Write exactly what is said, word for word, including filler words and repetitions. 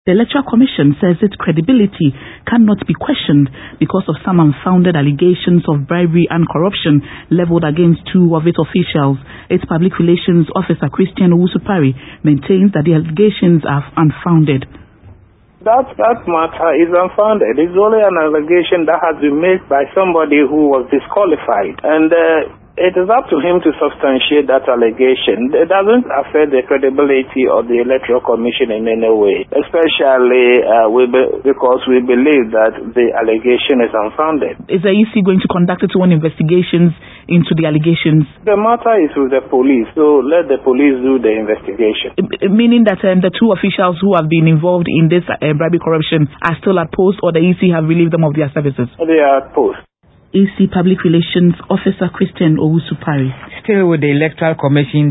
The Electoral Commission says its credibility cannot be questioned because of some unfounded allegations of bribery and corruption leveled against two of its officials. Its Public Relations Officer, Christian Owusu-Parry, maintains that the allegations are unfounded. That, that matter is unfounded. It's only an allegation that has been made by somebody who was disqualified. And uh, it is up to him to substantiate that allegation. It doesn't affect the credibility of the Electoral Commission in any way, especially uh, we be, because we believe that the allegation is unfounded. Is the E C going to conduct its own investigations into the allegations? The matter is with the police, so let the police do the investigation. Meaning that um, the two officials who have been involved in this uh, bribery corruption are still at post, or the E C have relieved them of their services? They are at post. E C Public Relations Officer Christian Owusu-Parry. Still with the Electoral Commission.